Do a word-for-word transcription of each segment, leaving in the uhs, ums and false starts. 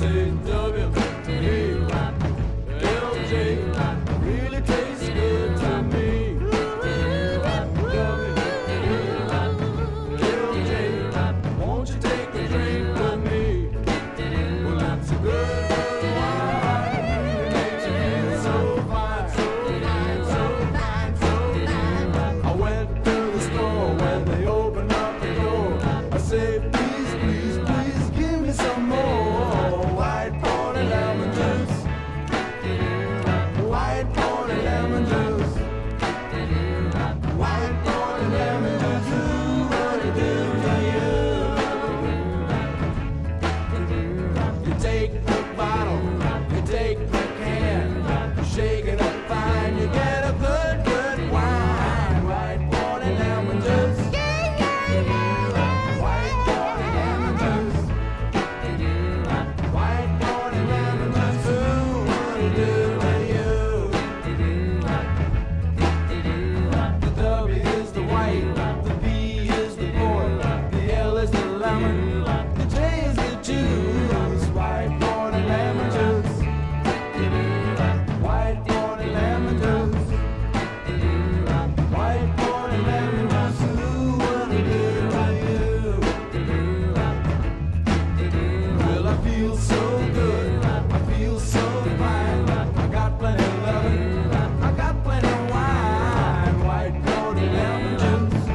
say W L J really tastes good to me. W L J, won't you take a drink with me? Well, it's a good, good wine. It makes you feel so fine, so fine, so fine, so fine. I went to the store when they opened up the door. I say, please, please, please give me some more white corn and lemon juice. White corn and lemon juice. White corn and lemon juice. Ooh, what it do to you? You take the bottle, you take the can, shake it up fine, you get a good, good wine. White corn and lemon juice. White corn and lemon juice. White corn and lemon juice. Ooh, what it do to you? The W is the white, the B is the corn, the L is the lemon, the J is the juice. White corn and lemon juice. White corn and lemon juice. White corn and lemon juice. Ooh, what it do to you? Well, I feel so good, I feel so fine. I got plenty of loving, I got plenty of wine. White corn and lemon juice.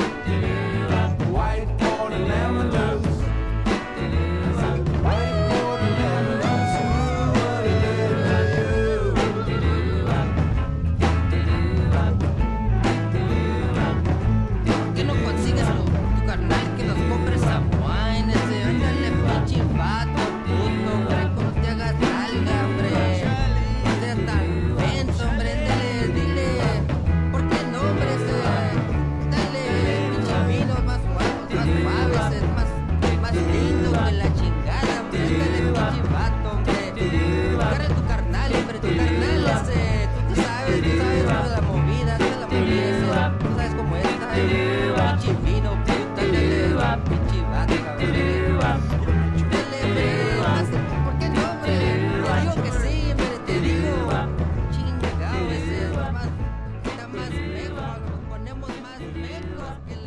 White corn and lemon juice. White corn and lemon juice. Ooh, what it do to ¿Por qué no consigues tu, tu carnal que nos compre esa wine? Ese, ándale, pinche vato, puto, hombre, ¿cómo te hagas nalga, hombre? No seas tan lento, hombre, ándale, dile, ¿por qué no, hombre? Ese, dale, pinche vino, más suaves, más suaves, es más, más lindo que la chingada, hombre, ándale, pinche vato, hombre. Agarra tu carnal, hombre, tu carnal, ese, tú, tú sabes, tú sabes toda la movida, toda la movida, ese, tú sabes cómo es, ¿sabes? Pinche vino, puta, dale, pinche vato, cabrón, dale, hombre, más, ¿por qué no, hombre? Te digo que sí, hombre, te digo, chingado, ese, está más, está más lejos, nos ponemos más lejos que